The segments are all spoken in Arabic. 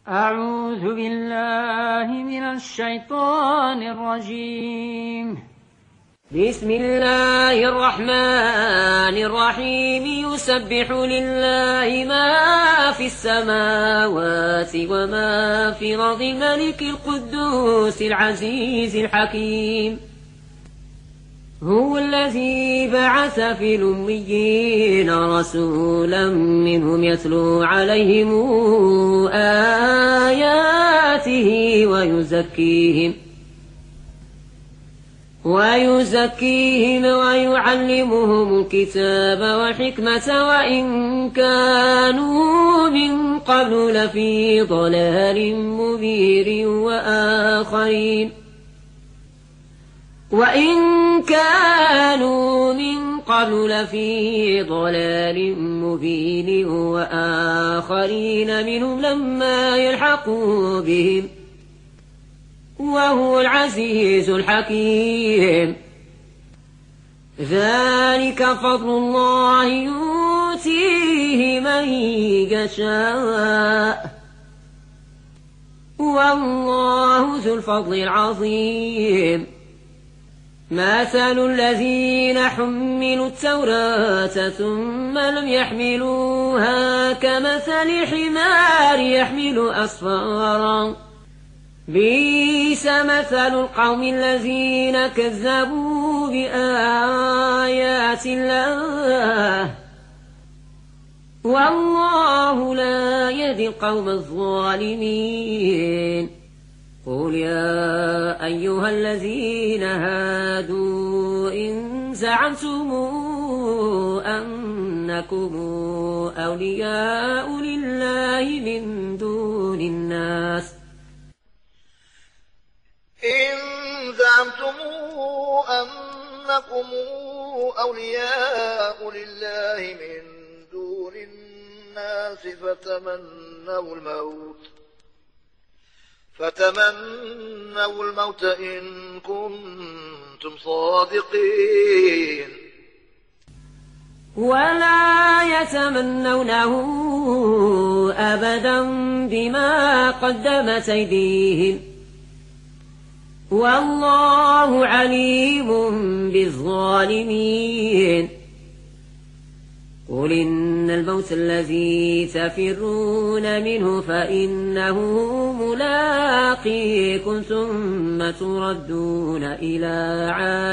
أعوذ بالله من الشيطان الرجيم. بسم الله الرحمن الرحيم. يسبح لله ما في السماوات وما في الأرض الملك القدوس العزيز الحكيم. هو الذي بعث في الأميين رسولا منهم يتلو عليهم آياته ويزكيهم ويعلمهم الكتاب والحكمة وإن كانوا من قبل لفي ضلال مبين وآخرين منهم لما يلحقوا بهم وهو العزيز الحكيم. ذلك فضل الله يؤتيه من يشاء والله ذو الفضل العظيم. مثل الذين حملوا التوراة ثم لم يحملوها كمثل حمار يحمل أسفارا بئس مثل القوم الذين كذبوا بآيات الله والله لا يهدي القوم الظالمين. قل يا أيها الذين هادوا إن زعمتم أنكم أولياء لله من دون الناس فتمنوا الموت إن كنتم صادقين ولا يتمنونه أبدا بما قدمت أيديهم والله عليم بالظالمين. قل إن الموت الذي تفرون منه فإنه ملاقيكم ثم تردون إلى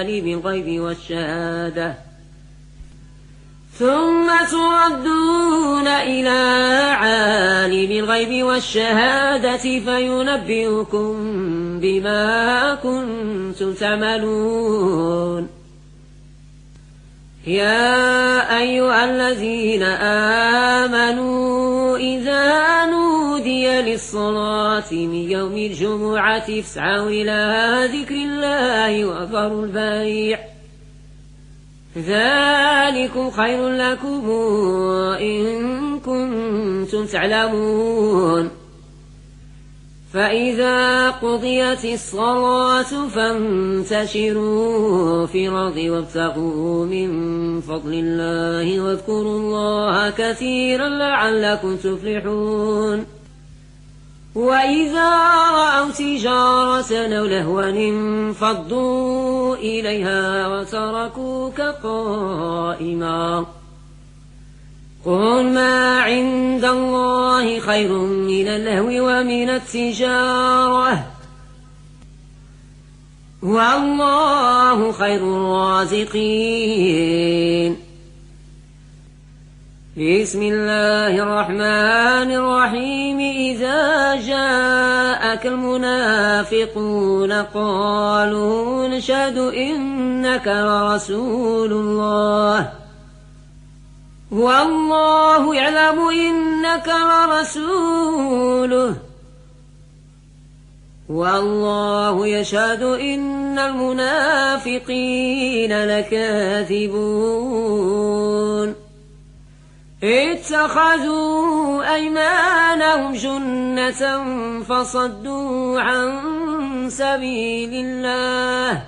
عالم الغيب والشهادة فينبئكم بما كنتم تعملون. يا أيها الذين آمنوا إذا نودي للصلاة من يوم الجمعة فاسعوا إلى ذكر الله وذروا البيع ذلكم خير لكم إن كنتم تعلمون. فإذا قضيت الصلاة فانتشروا في الأرض وابتغوا من فضل الله واذكروا الله كثيرا لعلكم تفلحون. وإذا رأوا تجارة أو لهوا انفضوا إليها وتركوك قائما. قل ما عند الله خير من اللهو ومن التجارة والله خير الرازقين. بسم الله الرحمن الرحيم. إذا جاءك المنافقون قالوا نشهد إنك لرسول الله والله يعلم إنك لرسوله والله يشهد إن المنافقين لكاذبون. اتخذوا أيمانهم جنة فصدوا عن سبيل الله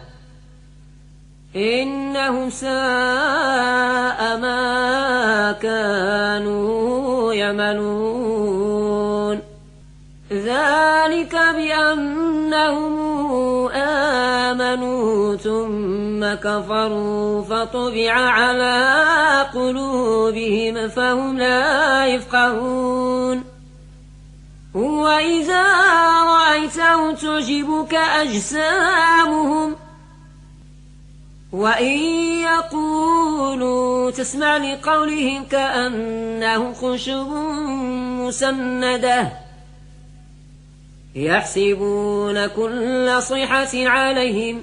إنهم ساء ما كانوا يعملون. ذلك بأنهم آمنوا ثم كفروا فطبع على قلوبهم فهم لا يفقهون وإذا رأيتهم تعجبك أجسامهم وإن يقولوا تسمع لقولهم كأنهم خشب مسندة يحسبون كل صيحة عليهم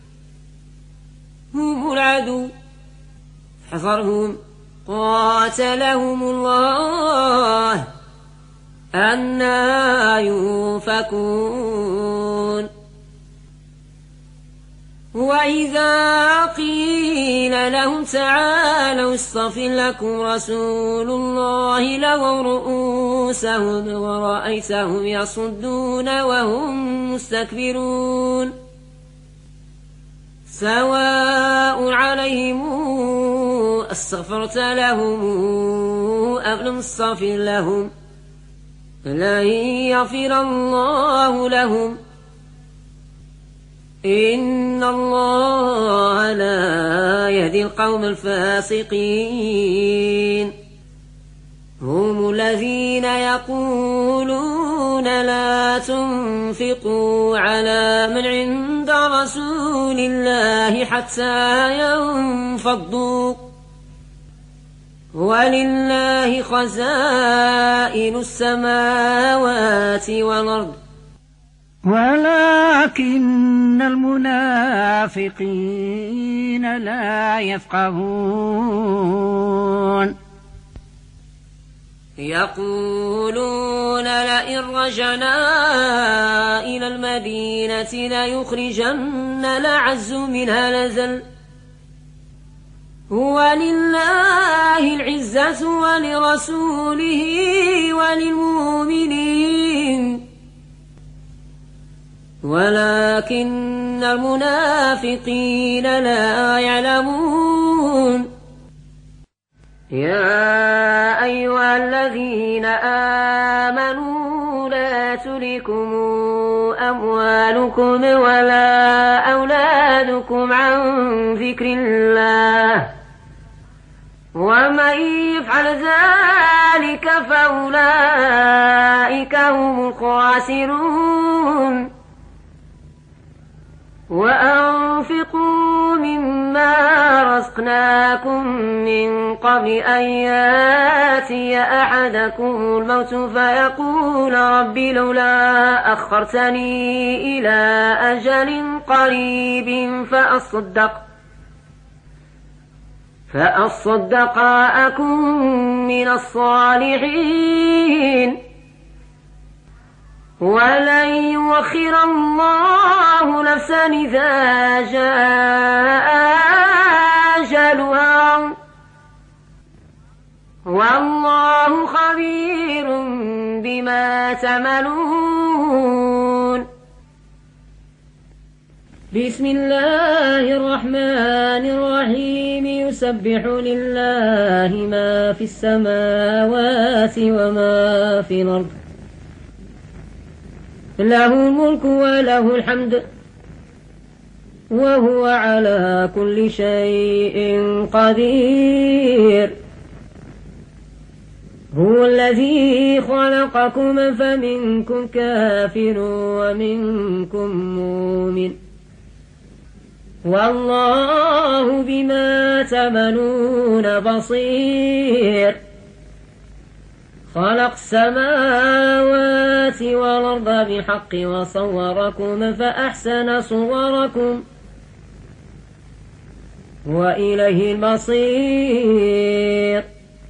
هم العدو فاحذرهم قاتلهم الله أنى يؤفكون وإذا قيل لهم تعالوا يستغفر لكم رسول الله لووا رؤوسهم ورأيتهم يصدون وهم مستكبرون سواء عليهم استغفرت لهم أم لم تستغفر لهم لن يغفر الله لهم إن الله لا يهدي القوم الفاسقين هم الذين يقولون لا تنفقوا على من عند رسول الله حتى ينفضوا ولله خزائن السماوات والأرض ولكن المنافقين لا يفقهون يقولون لئن رجعنا إلى المدينة ليخرجن الأعز منها لذل ولله العزة ولرسوله وللمؤمنين ولكن المنافقين لا يعلمون يا أيها الذين آمنوا لا تلكم أموالكم ولا أولادكم عن ذكر الله ومن يفعل ذلك فأولئك هم الخاسرون وأنفقوا مما رزقناكم من قبل أن ياتي أحدكم الموت فيقول رب لولا أخرتني إلى أجل قريب فأصدق أكن من الصالحين ولن يؤخر الله نفسا إذا جاء أجلها والله خبير بما تعملون بسم الله الرحمن الرحيم يسبح لله ما في السماوات وما في الأرض له الملك وله الحمد وهو على كل شيء قدير هو الذي خلقكم فمنكم كافر ومنكم مؤمن والله بما تعملون بصير خلق السماوات والأرض بحق وصوركم فأحسن صوركم وإليه المصير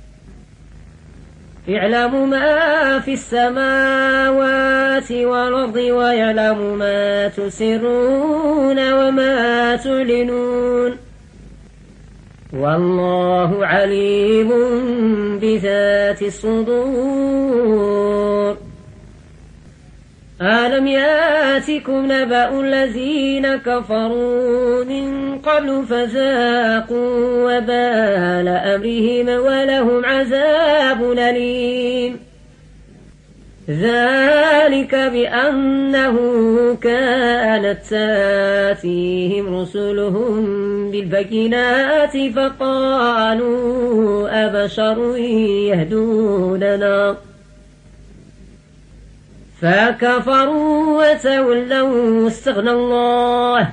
يعلم ما في السماوات والأرض ويعلم ما تسرون وما تعلنون والله عليم بذات الصدور ألم ياتكم نبأ الذين كفروا من قبل فذاقوا وبال أمرهم ولهم عذاب أليم ذلك ذلك بأنه كانت تاتيهم رسلهم بالبينات فقالوا أبشر يهدوننا فكفروا وتولوا واستغنى الله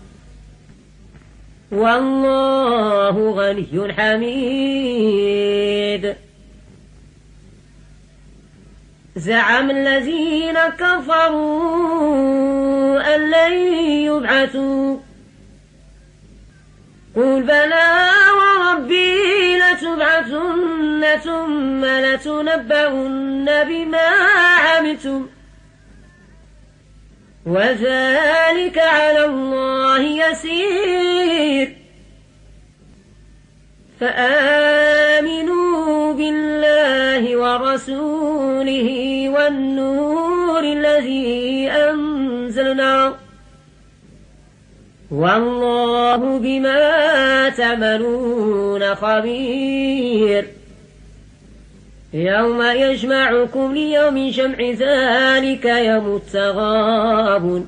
والله غني حميد. زعم الذين كفروا أن لن يبعثوا قل بلى وربي لتبعثن ثم لتنبؤن بما عملتم وذلك على الله يسير. فآمنوا بالله ورسوله والنور الذي أنزلنا والله بما تعملون خبير. يوم يجمعكم ليوم جمع ذلك يوم التغابن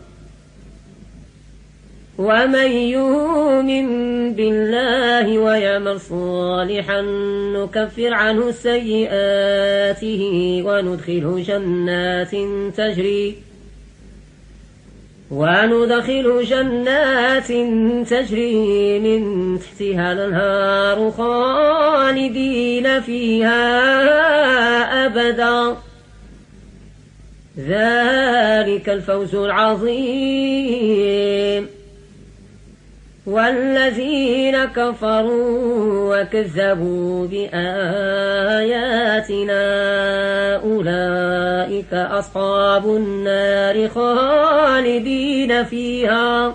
ومن يؤمن بالله ويعمل صالحا نكفر عنه سيئاته وندخله جنات تجري من تحتها الأنهار خالدين فيها أبدا ذلك الفوز العظيم. والذين كفروا وكذبوا بآياتنا أولئك أصحاب النار خالدين فيها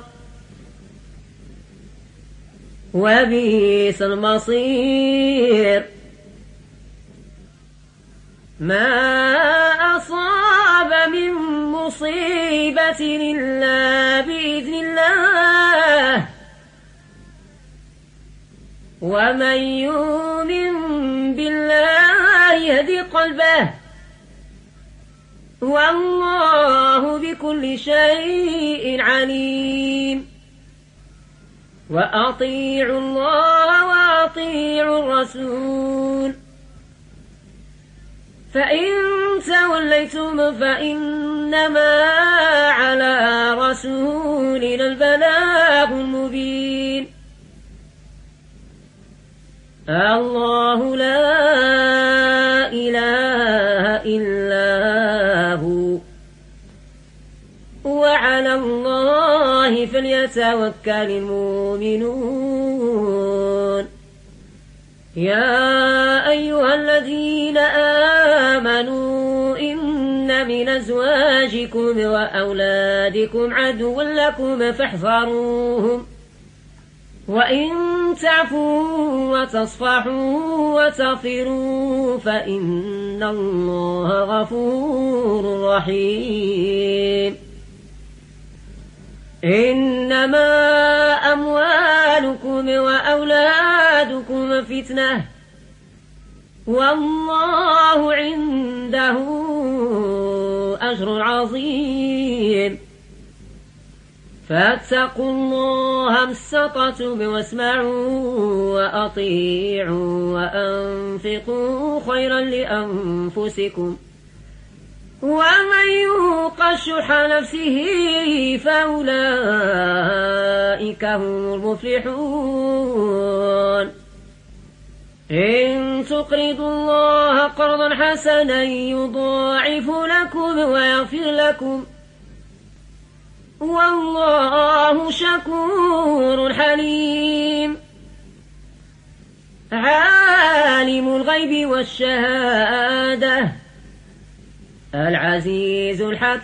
وبئس المصير. ما أصاب من مصيبة إلا بإذن الله ومن يؤمن بالله يهدي قلبه والله بكل شيء عليم. وأطيعوا الله وأطيعوا الرسول فإن توليتم فإنما على رسولنا البلاغ المبين. الله لا إله إلا هو وعلى الله فليتوكل المؤمنون. يا أيها الذين آمنوا إن من أزواجكم وأولادكم عدوا لكم فاحذروهم وإن تعفوا وتصفحوا وتغفروا فإن الله غفور رحيم. إنما أموالكم وأولادكم فتنة والله عنده أجر عظيم. فاتقوا الله ما استطعتم واسمعوا وأطيعوا وأنفقوا خيرا لأنفسكم ومن يوق شح نفسه فأولئك هم المفلحون. إن تقرضوا الله قرضا حسنا يضاعف لكم ويغفر لكم والله شكور حليم. عالم الغيب والشهادة العزيز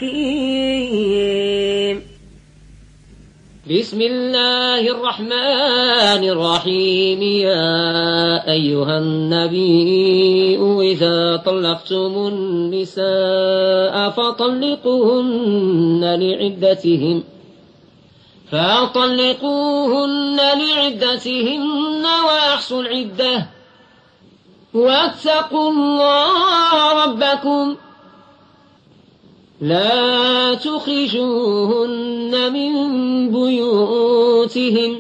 الحكيم. بسم الله الرحمن الرحيم. يا أيها النبي إذا طلقتم النساء فطلقوهن لعدتهن وأحصوا العدة واتقوا الله ربكم لا تخرجوهن من بيوتهن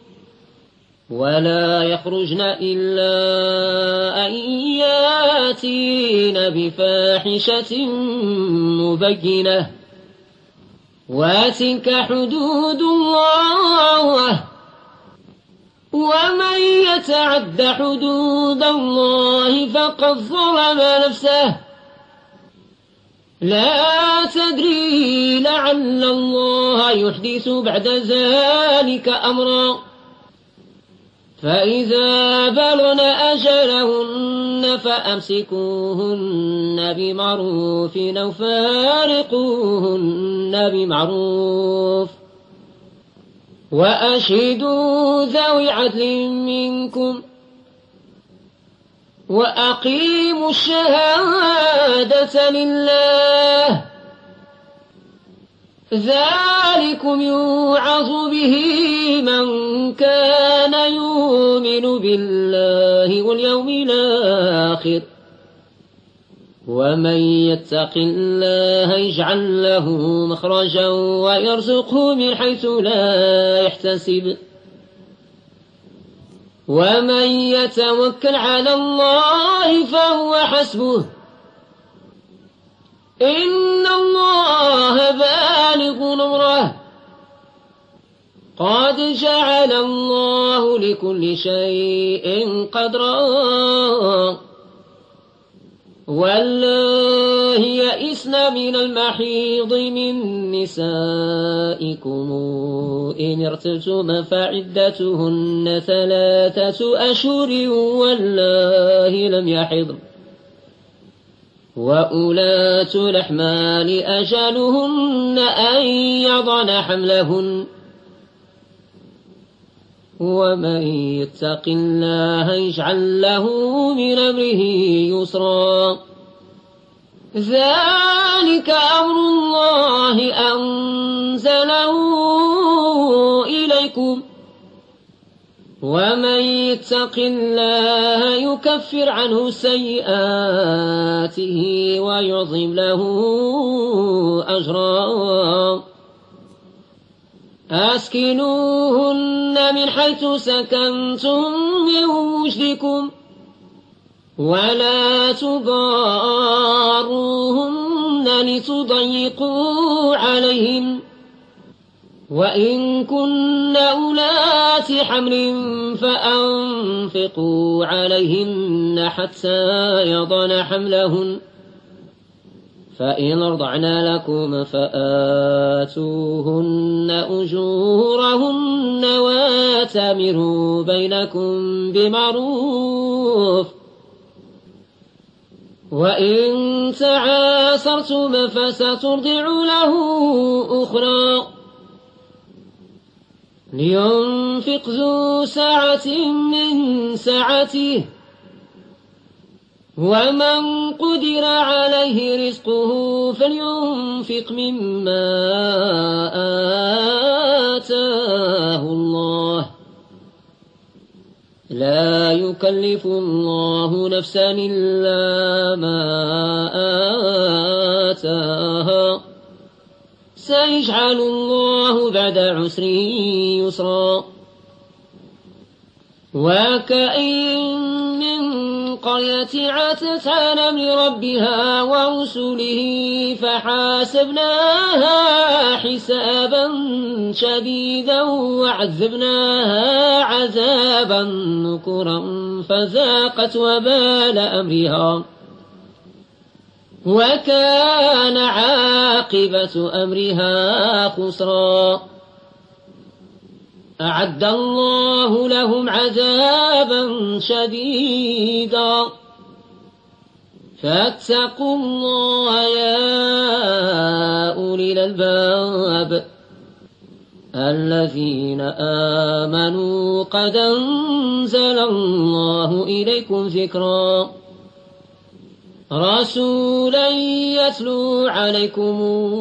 ولا يخرجن إلا أن ياتين بفاحشة مبينة وتلك حدود الله ومن يتعد حدود الله فقد ظلم نفسه لا تدري لعل الله يحدث بعد ذلك أمرا فإذا بلغن أجلهن فأمسكوهن بمعروف أو فارقوهن بمعروف وأشهدوا ذوي عدل منكم وأقيموا الشهادة لله ذلكم يوعظ به من كان يؤمن بالله واليوم الآخر ومن يتق الله يجعل له مخرجا ويرزقه من حيث لا يحتسب ومن يتوكل على الله فهو حسبه إن الله بالغ أمره قد جعل الله لكل شيء قدرا والله يئسن من المحيض من نسائكم إن ارتبتم فعدتهن 3 أشهر والله لم يحضن وأولاة الأحمال أجلهن أن يضعن حملهن ومن يتق الله يجعل له من أمره يسرا ذلك أمر الله أنزله إليكم ومن يتق الله يكفر عنه سيئاته ويعظم له أجرا أسكنوهن من حيث سكنتم من وجدكم ولا تضاروهن لتضيقوا عليهم وإن كن أولات حمل فأنفقوا عليهن حتى يضن حملهن فإن أرضعن لكم فآتوهن أجورهن واتمروا بينكم بمعروف وإن تعاسرتم فسترضع له أخرى لينفق ذو سعة من سعته ومن قدر عليه رزقه فلينفق مما آتاه الله لا يكلف الله نفسا إلا ما آتاها سيجعل الله بعد عسر يسرا وكأين من قرية عتت عن أمر ربها ورسله فحاسبناها حسابا شديدا وعذبناها عذابا نكرا فذاقت وبال أمرها وكان عاقبة أمرها خسرا أعد الله لهم عذابا شديدا فاتقوا الله يا أولي الألباب الذين آمنوا قد أنزل الله إليكم ذكرا رسولا يتلو عليكم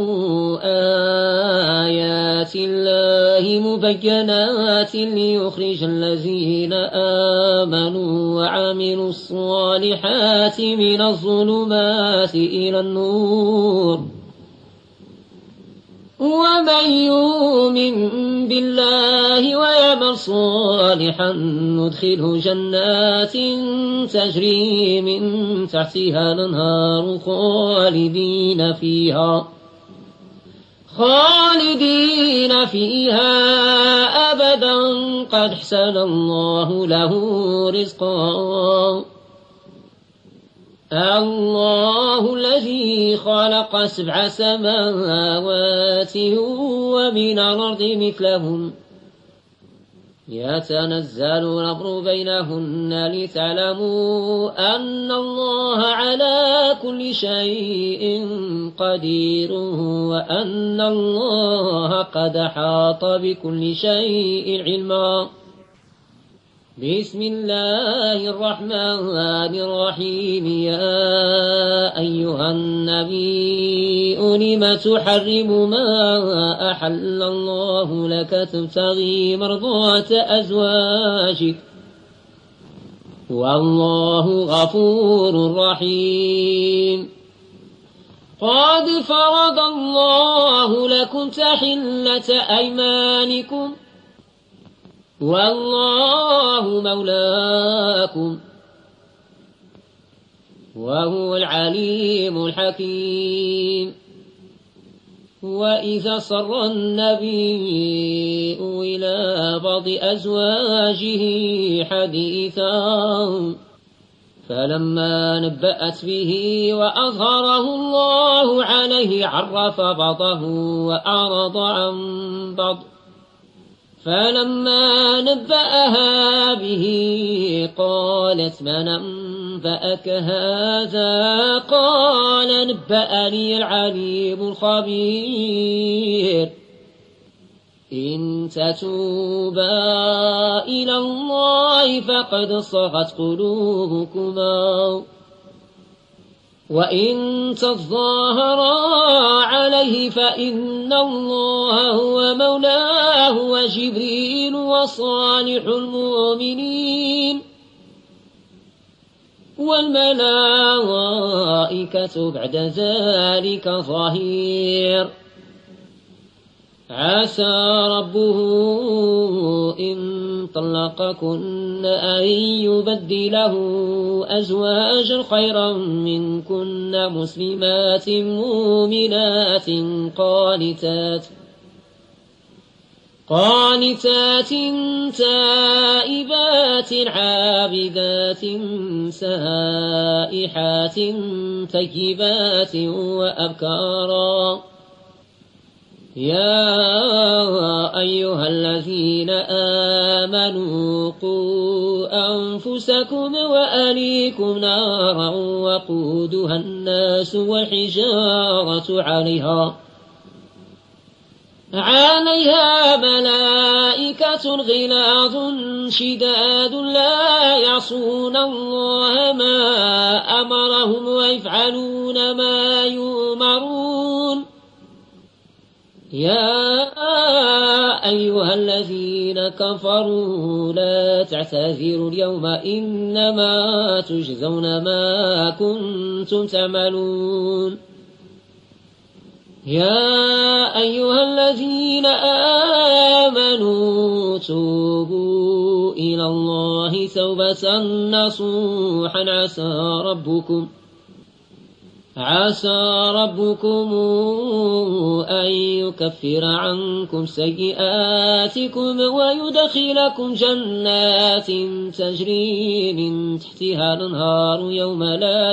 آيات الله مبينات ليخرج الذين آمنوا وعملوا الصالحات من الظلمات إلى النور ومن يؤمن بالله ويعمل صالحا ندخله جنات تجري من تحتها الأنهار خالدين فيها أبدا قد أحسن الله له رزقا. الله الذي خلق 7 سماوات ومن الأرض مثلهم يتنزل الأمر بينهن لتعلموا أن الله على كل شيء قدير وأن الله قد أحاط بكل شيء علما. بسم الله الرحمن الرحيم. يا أيها النبي لم تحرم ما أحل الله لك تبتغي مرضات أزواجك والله غفور رحيم. قد فرض الله لكم تحلة أيمانكم والله مولاكم وهو العليم الحكيم. وإذا صر النبي إلى بعض أزواجه حديثا فلما نبأت به وأظهره الله عليه عرف بعضه وأعرض عن بعض فلما نبأها به قالت من أنبأك هذا قال نبأني العليم الخبير. إن تتوبا إلى الله فقد صغت قلوبكما وإن تظاهرا عليه فإن الله هو مولاه وجبريل وصالح المؤمنين والملائكة بعد ذلك ظهير. عسى ربه إن طلقكن أن يبدله أزواجا خيرا منكن مسلمات مؤمنات قانتات تائبات عابدات سائحات طيبات وأبكارا. يا أيها الذين آمنوا قوا أنفسكم وأهليكم نارا وقودها الناس والحجارة عليها ملائكة غلاظ شداد لا يعصون الله ما أمرهم ويفعلون ما يؤمرون. يا أيها الذين كفروا لا تعتذروا اليوم إنما تجزون ما كنتم تعملون. يا أيها الذين آمنوا توبوا إلى الله توبة نصوحا عسى ربكم أن يكفر عنكم سيئاتكم ويدخلكم جنات تجري من تحتها الأنهار يوم لا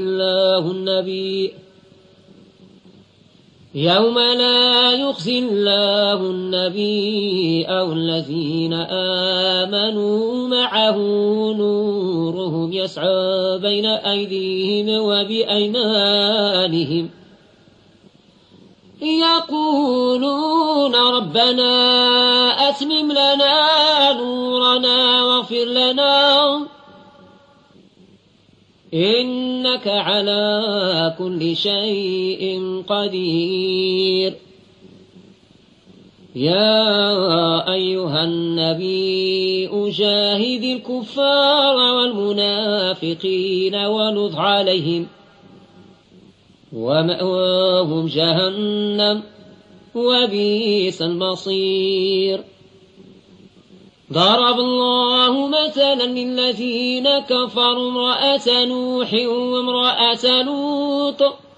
يخزي الله النبي أو الذين آمنوا معه نورهم يسعى بين أيديهم وبأيمانهم يقولون ربنا أتمم لنا نورنا واغفر لنا إنك على كل شيء قدير. يا أيها النبي جاهد الكفار والمنافقين واغلظ عليهم ومأواهم جهنم وبئس المصير. ضرب الله مثلا للذين كفروا امرأة نوح وامرأة لوط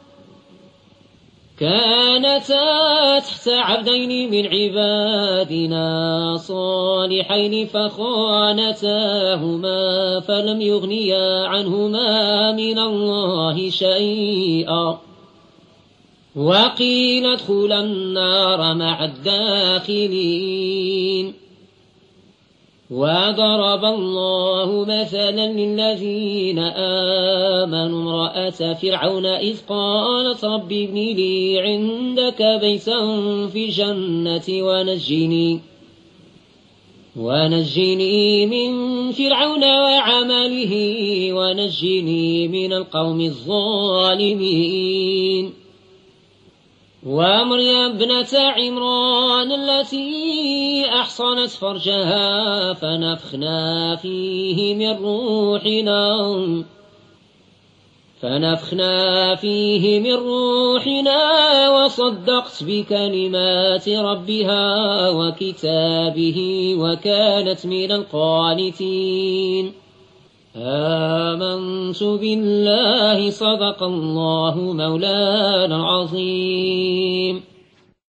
كانتا تحت عبدين من عبادنا صالحين فخانتاهما فلم يغنيا عنهما من الله شيئا وقيل ادخلا النار مع الداخلين. وضرب الله مثلا للذين آمنوا امرأة فرعون إذ قالت رب ابن لي عندك بيتا في الجنة ونجني من فرعون وعمله ونجني من القوم الظالمين. ومريم ابنة عمران التي أحصنت فرجها فنفخنا فيه من روحنا وصدقت بكلمات ربها وكتابه وكانت من القانتين. آمنت بالله صدق الله مولانا العظيم.